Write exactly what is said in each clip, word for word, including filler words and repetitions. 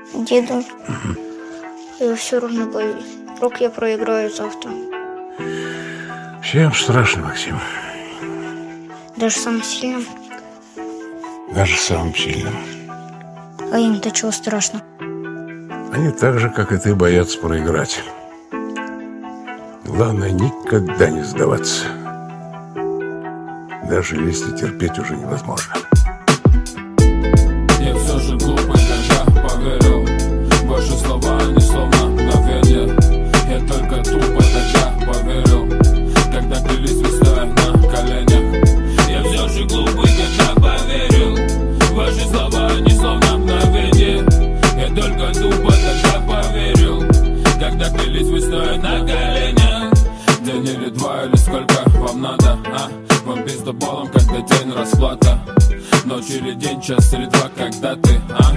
деду. И все равно боюсь. Вдруг я проиграю завтра. Всем страшно, Максим. Даже самым сильным? Даже самым сильным. А им-то чего страшно? Они так же, как и ты, боятся проиграть. Главное, никогда не сдаваться. Даже если терпеть уже невозможно. Я все же глупый, когда поверил. Ваши слова, они словно мгновение. Я только тупо тогда поверил, когда клялись вы стоя на коленях. Я все же глупый, когда поверил. Ваши слова, они словно мгновение. Я только тупо тогда поверил, когда клялись вы стоя на коленях. День или два, или сколько вам надо, а? Вам пиздоболом, когда день расплата. Ночь или день, час или два, когда ты, а?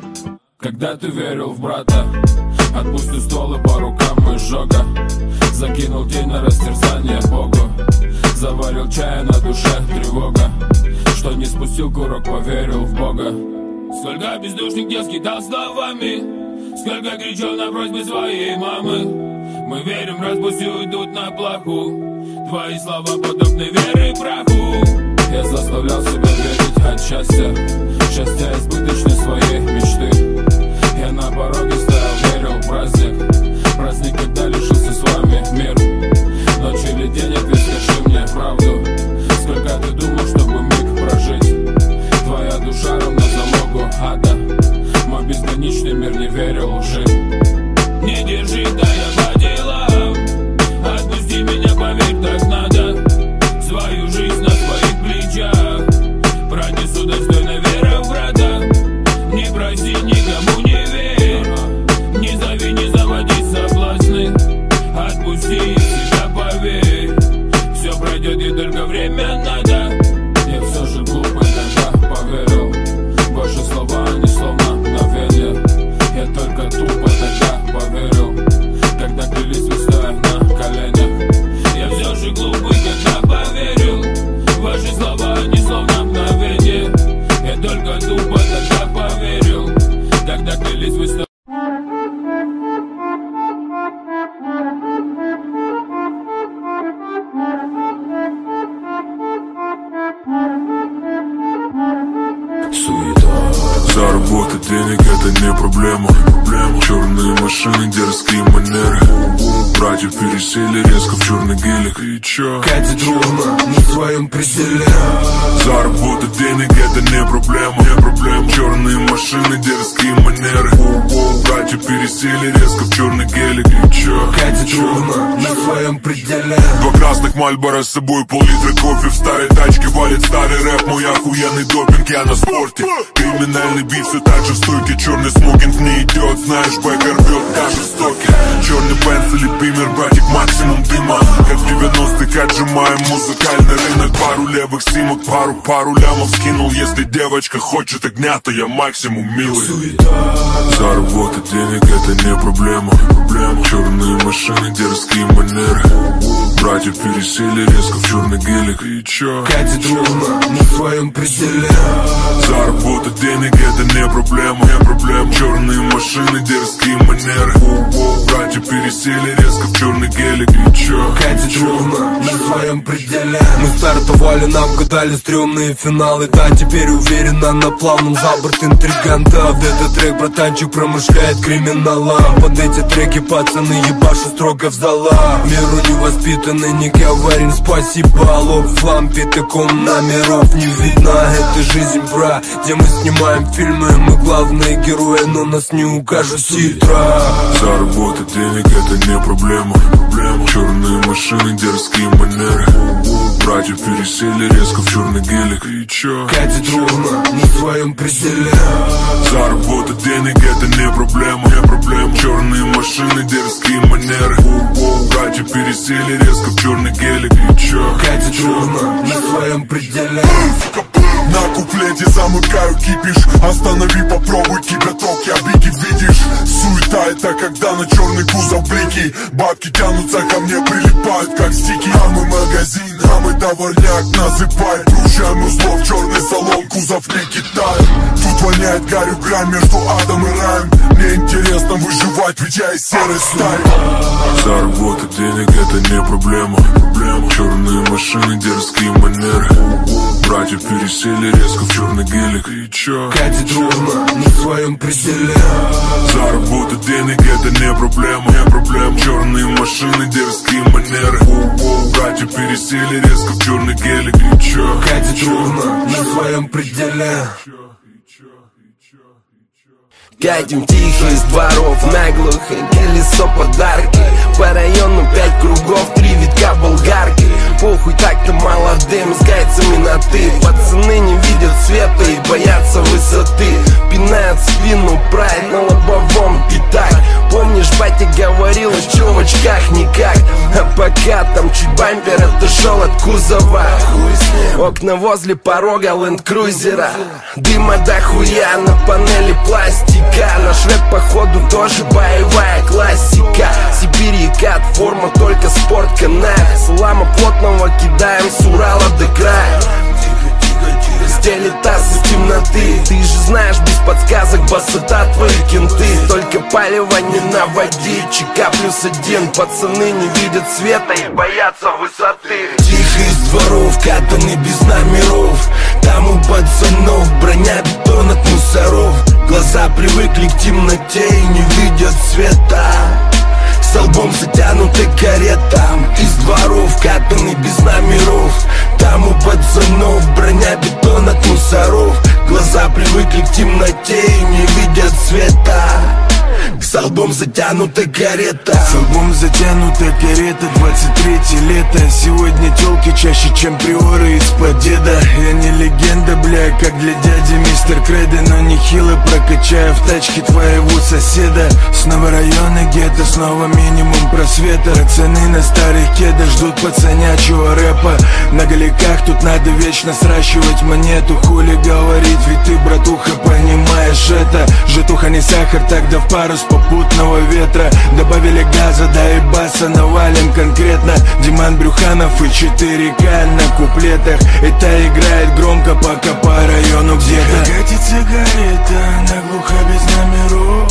Когда ты верил в брата. Отпустил стволы по рукам изжога. Закинул день на растерзание Богу. Заварил чая, на душе тревога. Что не спустил курок, поверил в Бога. Сколько бездушных детских дал словами. Сколько кричал на просьбы своей мамы. Мы верим, раз пусть уйдут на плаху. Твои слова подобны веры праху. Я заставлял себя верить от счастья. Счастья избыточной своей мечты. Я на пороге стоял, верил в праздник. Праздник, когда лишился с вами мир. Ночь или день, ответ, скажи мне правду. Сколько ты думал, чтобы миг прожить? Твоя душа равна залогу ада. Мой безграничный мир не верил лжи. Не держи, да я по делам. Отпусти меня, поверь, так надо. Свою жизнь на своих плечах. Пронесу достойно вера в брата. Не проси, никому не верь. Не зови, не заводи соблазны. Отпусти себя, поверь. Все пройдет, и только время надо. Я все же глупый, когда поверил. Ваши слова, они словно мгновение. Я только тупо тогда поверил, когда клялись вы стоя на коленях. Я все же глупый, когда поверил. Ваши слова, они словно мгновение. Я только тупо тогда поверил, когда клялись вы стоя. Заработать денег это не проблема. Черные машины, дерзкие манеры. Братья пересели резко в черный гелик. И чё? Катит ровно на своем пределе. Заработать денег это не проблема. Не проблема. Черные машины, дерзкие манеры. Братья пересели резко в черный гелик. И чё? Катит ровно на своем пределе. Два красных Мальбора с собой, пол-литра кофе в старой тачке. Валит старый рэп, мой охуенный допинг, я на спорте. Криминальный бит все так же стойкий. Черный смокинг не идет, знаешь, бэк рвет даже в стоке. Черный Бенц или Бимер, братик, максимум дыма. Как в девяностых отжимаем музыкальный рынок. Пару левых симок, пару, пару лямов скинул. Если девочка хочет огня, то я максимум милый. Заработать денег это не проблема. Черные машины, дерзкие манеры. Братья пересели резко в черный гелик. И чё? Катит ровно на своем пределе. Заработать денег это не проблема. Не проблема. Черные машины, дерзкие манеры. Братья пересели резко в черный гелик. И чё? Катит ровно на своем пределе. Мы стартовали, нам гадали стрёмные финалы. Да, теперь уверенно на плавном за борт интригантов. Этот трек, братанчик, промышляет криминалом. Под эти треки пацаны ебашут строго в зала. Миру невоспитанный, не говорим спасибо. Лоб в лампе, таком номеров не видно. Это жизнь, бра, где мы снимаем фильмы. Мы главные герои, но нас не укажут титра. Заработать денег это не проблема. Черные машины, дерзкие манеры. Братья пересели резко в черный гелик. И чё? Катит ровно на своем пределе. Заработать денег это не проблема. Не проблема. Черные машины, дерзкие манеры. Братья пересели резко в черный гелик. И чё? Катит ровно на своем пределе. На куплете замыкаю кипиш. Останови, попробуй кипяток, я бики видишь. Суета это когда на черный кузов блики. Бабки тянутся ко мне, прилипают как стики. А мы магазин, а мы товарняк, насыпай. Включаем узлов, черный салон, кузов не Китай. Тут воняет гарью грань между адом и раем. Не честно выживать, ведь я из серой стали. Заработать денег это не проблема. Черные машины, дерзкие манеры. Братья пересели резко в черный гелик. И чё? Катит ровно на своем пределе. Заработать денег это не проблема, не проблема. Черные машины, дерзкие манеры. Братья пересели резко в черный гелик. И чё? Катит ровно на своем пределе. Катим тихо из дворов, наглухо, колесо подарки. По району пять кругов, три витка болгарки. Похуй, так-то молодым, с гайцами на ты. Пацаны не видят света и боятся высоты. Пинают спину, прайд на лобовом пятак. Помнишь, батя говорил, что в очках никак. А пока там чуть бампер отошел от кузова. Окна возле порога ленд-крузера. Дыма до хуя на панели пластика. Наш рэп походу тоже боевая классика. Сибирь и кат, форма только спортканал. Слама плотного кидаем с Урала до края. Стелит таз из темноты. Ты же знаешь, без подсказок басота твои кенты. Только палево не наводи, ЧК плюс один. Пацаны не видят света и боятся высоты. Тихо из дворов, катаны без номеров. Там у пацанов броня, бетон от мусоров. Глаза привыкли к темноте и не видят света. С лбом затянуты каретам. Из дворов катаны без номеров. Там у пацанов броня, бетон от мусоров. Глаза привыкли к темноте и не видят света. С лбом затянута карета. С лбом затянута карета. Двадцать третье лето. Сегодня тёлки чаще, чем приоры из-под деда. Я не легенда, бля, как для дяди мистер Кредо. Но нехило прокачаю в тачке твоего соседа. Снова районы гетто, снова минимум просвета. Пацаны на старых кедах ждут пацанячего рэпа. На голиках тут надо вечно сращивать монету. Хули говорит, ведь ты, братуха, понимаешь это. Житуха не сахар, тогда в пару с попутного ветра. Добавили газа, да и баса навалим конкретно. Диман Брюханов и четыре ка на куплетах. Это играет громко, пока по району где-то. Тихо катит сигарета, наглухо без номеров.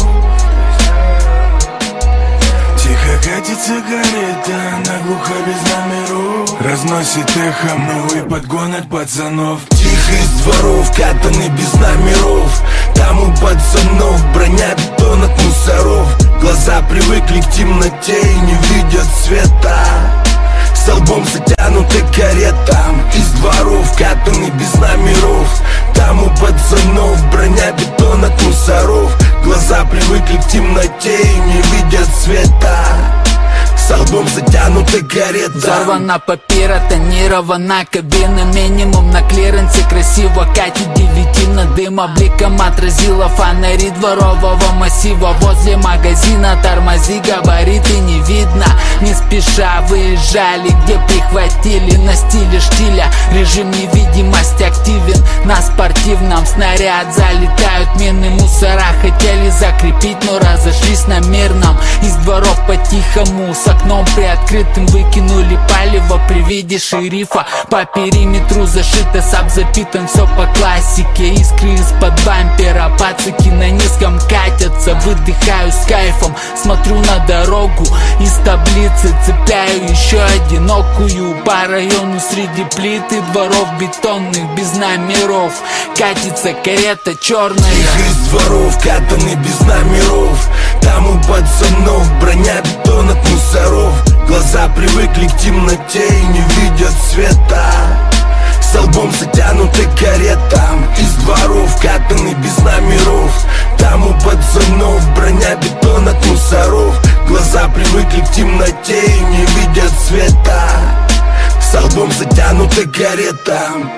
Тихо катит сигарета, наглухо без номеров. Разносит эхом новый подгон от пацанов. Тихо из дворов, катаны без номеров. Там у пацанов броня, бетон от мусоров. Глаза привыкли к темноте и не видят света. С лбом затянуты каретам. Из дворов катаны без номеров. Там у пацанов броня, бетон от мусоров. Глаза привыкли к темноте и не видят света. С лбом затянута карета. Взорвана папира, тонирована кабина. Минимум на клиренсе, красиво катит девятина. Дыма бликом отразила фонари дворового массива. Возле магазина тормози, габариты не видно. Не спеша выезжали, где прихватили. На стиле штиля режим невидимость активен. На спортивном снаряд залетают мины. Мусора хотели закрепить, но разошлись на мирном. Из дворов по-тихому с окном приоткрытым выкинули палево при виде шерифа. По периметру зашито, саб запитан, все по классике. Искры из-под бампера, пацаки на низком катятся. Выдыхаю с кайфом, смотрю на дорогу. Из таблицы цепляю еще одинокую. По району среди плит и дворов бетонных без номеров катится карета черная. Тихо из дворов, катаны без номеров. Там у пацанов броня, бетон от мусоров. Глаза привыкли к темноте и не видят света. С лбом затянуты каретам. Из дворов катаны без номеров. Там у пацанов броня, бетон от мусоров. Глаза привыкли к темноте и не видят света. С лбом затянуты каретам.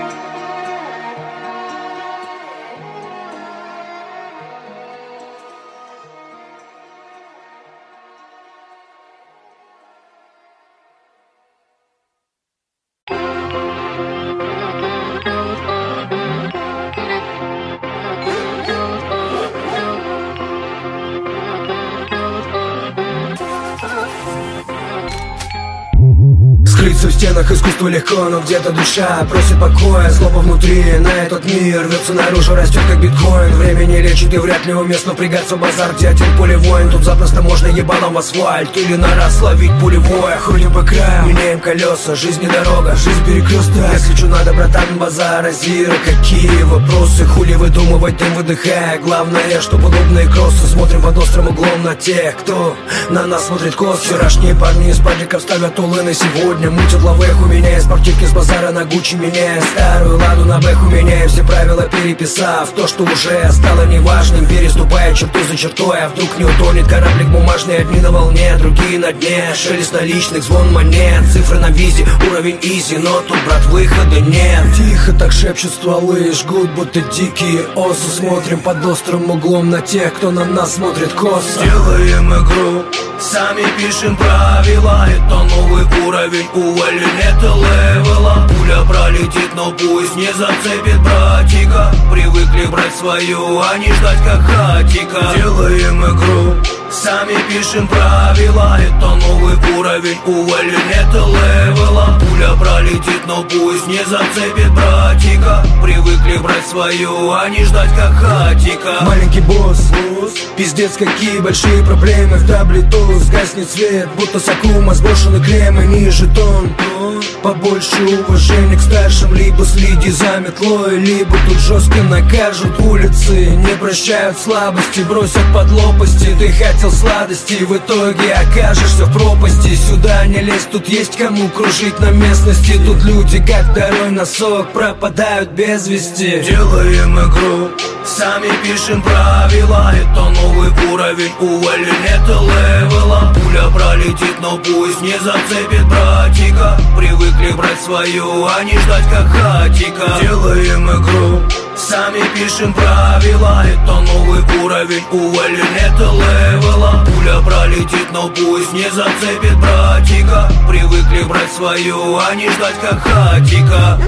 Крыться в стенах искусства легко, но где-то душа просит покоя. Злоба внутри, на этот мир рвется наружу, растет как биткоин. Время не лечит и вряд ли уместно впрягаться в базар, где один полевой. Тут запросто можно ебалом в асфальт или на раз ловить пулевое. Ходим по краям, меняем колеса, жизнь не дорога, жизнь перекресток. Если что надо, братан, базара, зира. Какие вопросы, хули выдумывать, дым выдыхая. Главное, что подобные кроссы. Смотрим под острым углом на тех, кто на нас смотрит кос. Вчерашние парни из падиков ставят улы на сегодня. Мутят лавеху, меняя спортивки с базара на Гуччи, меняя старую ладу на бэху, меняя все правила, переписав то, что уже стало неважным, переступая черту за чертой. А вдруг не утонет кораблик бумажный, одни на волне, другие на дне. Шелест наличных, звон монет, цифры на визе, уровень изи, но тут, брат, выхода нет. Тихо так шепчут стволы, жгут будто дикие осы. Смотрим под острым углом на тех, кто на нас смотрит косо. Делаем игру, сами пишем правила. Это новый уровень, ували нет левела. Пуля пролетит, но пусть не зацепит братика. Привыкли брать свою, а не ждать как хатика. Делаем игру, сами пишем правила. Это новый уровень, ували нет левела. Пуля пролетит, но пусть не зацепит братика. Привыкли брать свою, а не ждать как хатика. Маленький босс, пиздец, какие большие проблемы в таблетус. Гаснет свет, будто сакума, сброшены клеммы, ниже тон. Побольше уважения к старшим, либо следи за метлой, либо тут жестко накажут. Улицы не прощают слабости, бросят под лопасти. Ты хотел сладости, в итоге окажешься в пропасти. Сюда не лезь, тут есть кому кружить на местности. Тут люди, как второй носок, пропадают без вести. Делаем игру, сами пишем правила. Это новый уровень, ували нет левела. Пуля пролетит, но пусть не зацепит братика. Привыкли брать свою, а не ждать как хатика. Делаем игру, сами пишем правила. Это новый уровень, ували нет левела. Пуля пролетит, но пусть не зацепит братика. Привыкли брать свою, а не ждать как хатика.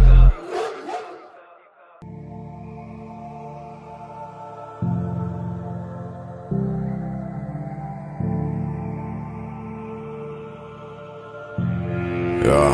Я,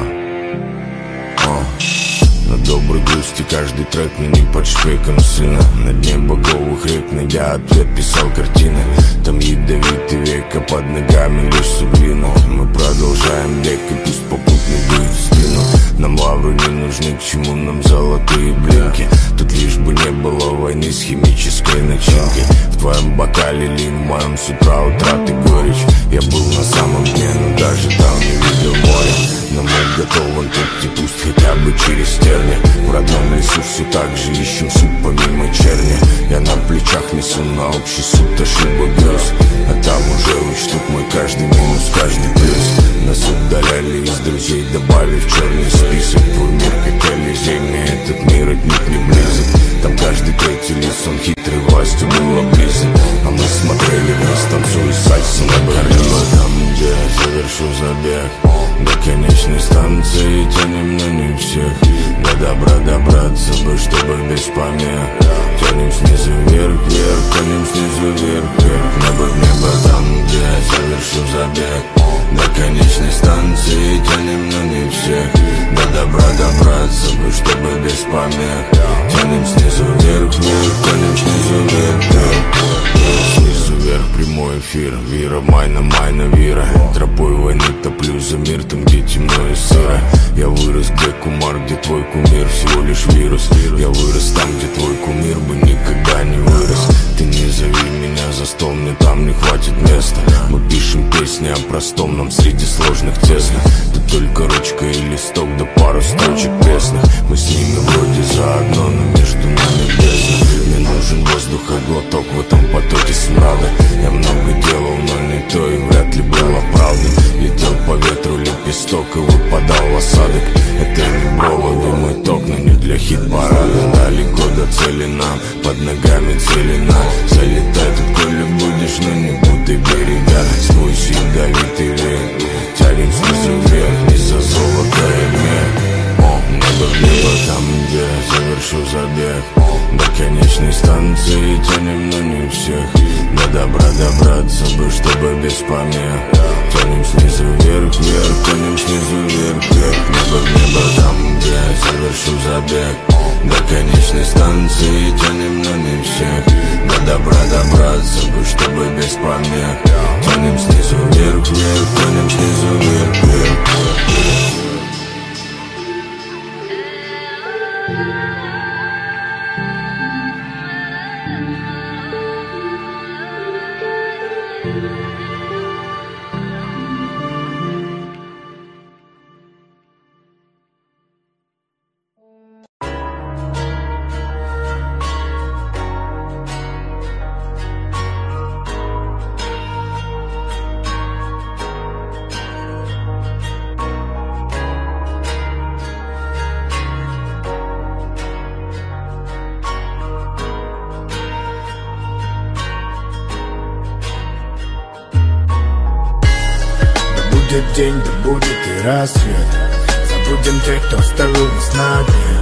а, на доброй грусти каждый трек мне не под шпеком сына. На дне боговых рек найдя ответ, писал картины. Там ядовитый век, а под ногами лишь суглину. Мы продолжаем бег, и пусть попутный дует в спину. Нам лавры не нужны, к чему нам золотые блинки. Тут лишь бы не было войны с химической начинкой. В твоем бокале лин, в моем с утра утраты горечь. Я был на самом дне, но даже там не видел моря. Но мы готовы тут, пусть хотя бы через терни. В родном лесу все так же ищем суп помимо черни. Я на плечах несу на общий суд ошибок грез. А там уже учтут мой каждый минус, каждый плюс. Нас удаляли из друзей, добавили в черный список. Твой мир как Элизей, мне этот мир отнюдь не близок. Там каждый третий лис, он хитрый, властью был облизан. А мы смотрели вниз, танцуя сальсу на Берлина. Там, где я завершу забег до конечной станции, тянем, но не всех. До добра добраться бы, чтобы без помех. Тянем снизу вверх, вверх, тянем снизу вверх, вверх. Небо в небо там, где я завершу забег до конечной станции, тянем, но не всех. До добра добраться бы, чтобы без помех. Тянем снизу вверх, вверх, тянем снизу вверх, вверх. Снизу вверх прямой эфир, вира, майна, майна, вира. Тропой войны топлю за мир, там где темно и сыро. Я вырос, где кумар, где твой кумир, всего лишь вирус. Я вырос там, где твой кумир бы никогда не вырос. Ты не зови меня за стол, мне там не хватит места. Мы пишем песни о простом, нам среди сложных тесно. Тут только ручка и листок, да пару строчек песных. Мы с ними вроде заодно, но между нами бездна. Мне нужен воздух и глоток в этом потоке смрада. Я много делал, но не то и вряд ли было правдой. Летел по ветру лепесток и выпадал в осадок. Это не бровый мой ток, но не для хит-парада. Далеко до цели нам, под ногами целина. Залетай тут, коли будешь, но не путай берега. Сквозь ядовитый век тянем снизу вверх, не за золото и мех. Небо в небо там, где я завершу забег до конечной станции, тянем, но не всех. До до добра добраться бы, чтобы без помех. Тянем снизу вверх, вверх, тянем снизу вверх, вверх. Небо в небо, там, где я совершу забег. До конечной станции тянем, но не всех. До добра добраться бы, чтобы без помех. Тянем снизу вверх, вверх, тянем снизу вверх, вверх, вверх. Будет день, да будет и рассвет. Забудем тех, кто оставил нас на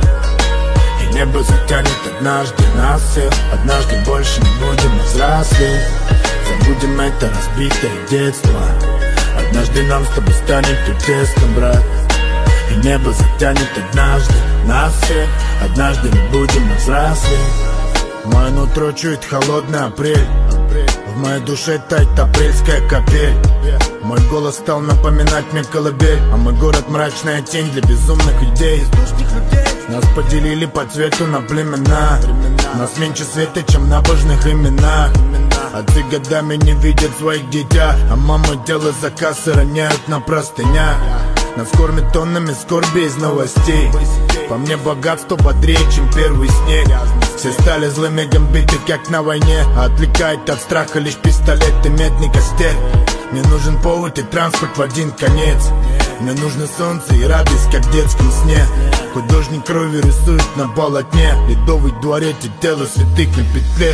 дне. И небо затянет однажды нас всех. Однажды больше не будем взрослеть. Забудем это разбитое детство. Однажды нам с тобой станет тут тесно, брат. И небо затянет однажды нас всех. Однажды не будем взрослеть. Мое нутро чует холодный апрель. В моей душе тает апрельская капель. Мой голос стал напоминать мне колыбель. А мой город мрачная тень для безумных идей. Нас поделили по цвету на племена. Нас меньше света, чем на набожных именах. Отцы годами не видят своих дитя, а мамы делают заказ и роняют на простынях. Нас кормят тоннами скорби из новостей. По мне богатство бодрее, чем первый снег. Все стали злыми гамбиты, как на войне. А отвлекает от страха лишь пистолет и медный костель. Мне нужен повод и транспорт в один конец. Мне нужно солнце и радость, как в детском сне. Художник кровью рисует на полотне. Ледовый дворец и тело святых на петле.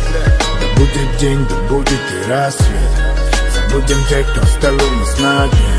Да будет день, да будет и рассвет. Забудем тех, кто оставил нас на дне.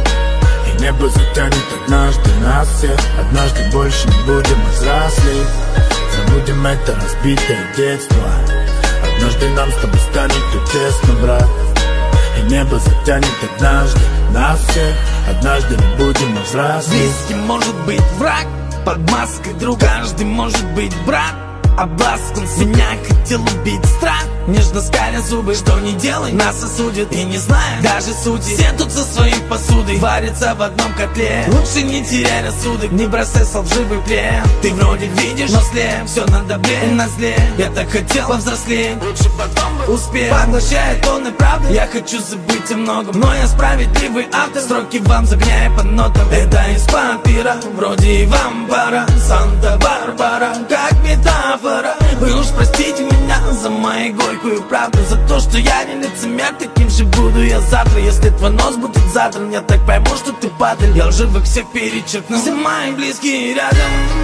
И небо затянет однажды нас всех. Однажды больше не будем взрослеть. Забудем это разбитое детство. Однажды нам с тобой станет тут тесно, брат. И небо затянет однажды нас всех. Однажды мы будем взрослеть. Близкий может быть враг, под маской друг. Каждый может быть брат, обласкан. Меня хотел убить страх, нежно скаля зубы. Что не делай, нас осудят. И не знаю даже сути. Все тут со своей посудой варятся в одном котле. Лучше не теряй рассудок, не бросай в лживый плен. Ты вроде видишь, но слеп, все на добре и на зле. Я так хотел повзрослеть, лучше потом бы успел. Поглощая тонны правды, я хочу забыть о многом. Но я справедливый автор, строки вам загоняя по нотам. Это из папира, вроде и вам пора. Санта-Барбара, как метафора. Вы уж простите меня за мою горькую правду, за то, что я не лицемер, таким же буду я завтра. Если твой нос будет задран, я так пойму, что ты падаль. Я лживых всех перечеркну, все мои близкие рядом.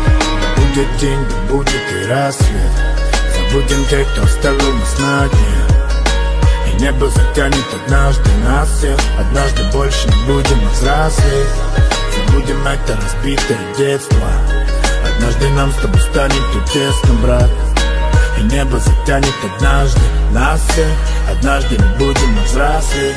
Будет день, да будет и рассвет. Забудем тех, кто оставил нас на дне. И небо затянет однажды нас всех. Однажды больше не будем взрослеть. Забудем это разбитое детство. Однажды нам с тобой станет тут тесно, брат. И небо затянет однажды нас всех. Однажды мы будем взрослеть.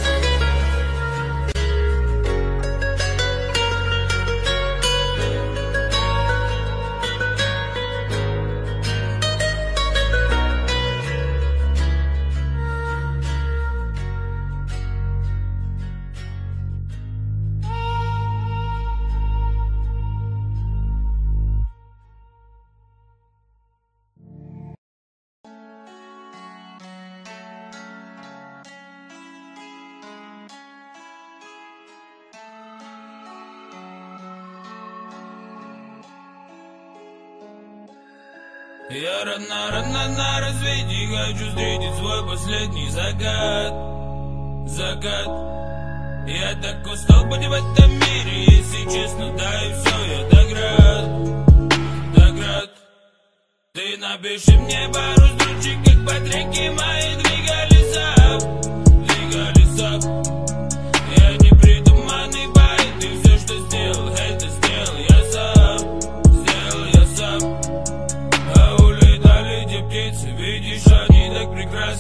Я рано, рано на рассвете хочу встретить свой последний закат. Закат. Я так устал быть в этом мире, если честно, да и все, я так рад, так рад. Ты напиши мне пару строчек, как по треке мои двигались ап, двигались ап. Я не придуманный поэт, и все, что сделал, это сделал я сам, сделал я сам. А улетали те птицы, видишь, они так прекрасны. Я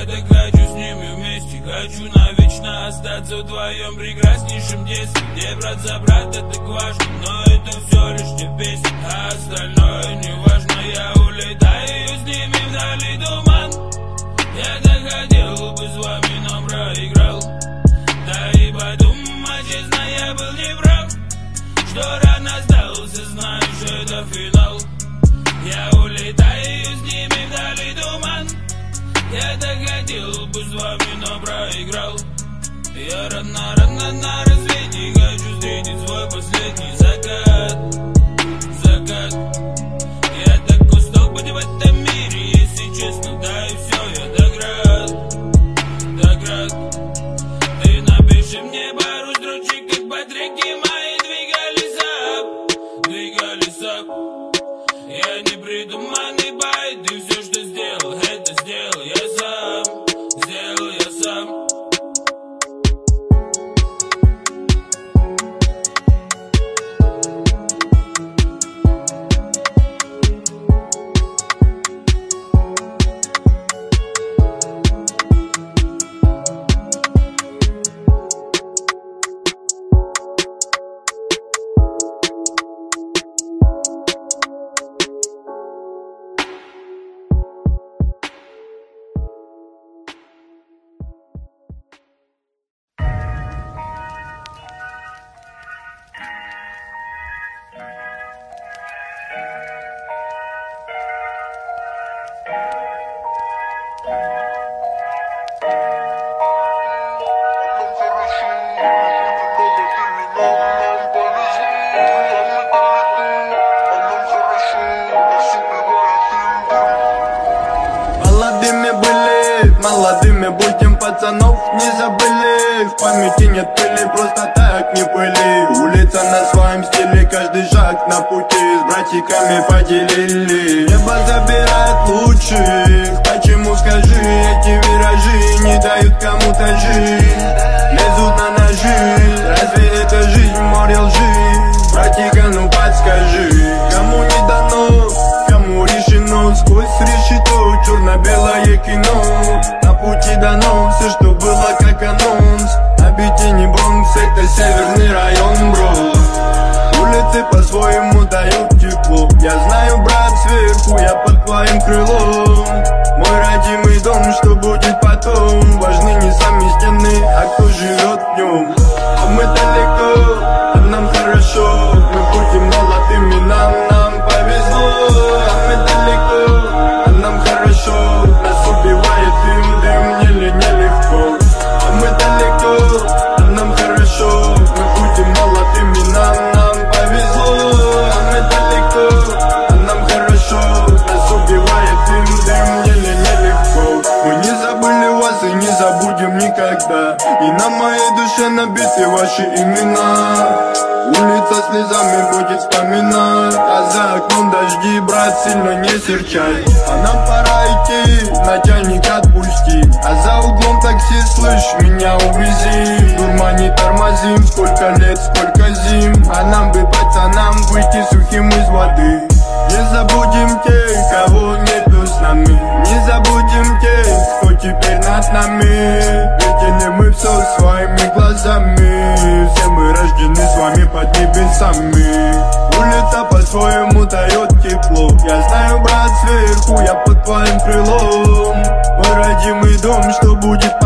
так хочу с ними вместе, хочу навечно остаться в твоем прекраснейшем детстве, где брат за брата так важно, но это все лишь те песни, а остальное не важно. Я улетаю с ними вдали туман. Я так хотел бы с вами, но проиграл. Да и подумай, честно, я был неправ, что рано сдался, знаешь, это финал. Я улетаю с ними вдали туман. Я так хотел бы с вами, но проиграл. Я рано-рано на рассвете хочу встретить свой последний закат. Закат. Я так устал быть в этом мире, если честно, да и все, я так рад. Так рад. Ты напиши мне пару строчек, как батарейки мои двигались ап, двигались ап. Я не придуманный байт, ты все, что сделал, это сделал я сам, сделал я сам. Молодыми будем, пацанов не забыли. В памяти нет пыли, просто так не пыли. Улица на своем стиле, каждый шаг на пути с братиками поделили. Небо забирает лучших, почему, скажи, эти виражи не дают кому-то жить. Лезут на ножи, разве это жизнь, море лжи? Братика, ну подскажи, кому не дано, кому решено. Сквозь решето черно-белое кино. На пути дано все, что было как анонс. Объедини Бронкс, это северный район, бро. Улицы по-своему дают тепло. Я знаю, брат, сверху я под твоим крылом. Мой родимый дом, что будет потом. Важны не сами стены, а кто живет в нем. А мы далеко, а нам хорошо. Мы будем молодыми, нам, нам повезло. А мы далеко, а нам хорошо. Нас убивает дым, дым, еле нелегко. А мы далеко, а нам хорошо. Мы будем молодыми, нам, нам повезло. А мы далеко, а нам хорошо. Нас убивает дым, дым, еле нелегко. Мы не забыли вас и не забудем никогда. И на моей душе набиты ваши имена. Улица слезами будет вспоминать, а за окном дожди, брат, сильно не серчай. А нам пора идти, начальник отпусти. А за углом такси, слышь, меня увези. Дурма не тормозим, сколько лет, сколько зим. А нам бы, пацанам, выйти сухим из воды. Не забудем тех, кого нету с нами. Не забудем тех, кто теперь над нами. Видели мы все своими глазами. Все мы рождены с вами под небесами. Улица по-своему дает тепло. Я знаю, брат, сверху я под твоим крылом. Мой родимый дом, что будет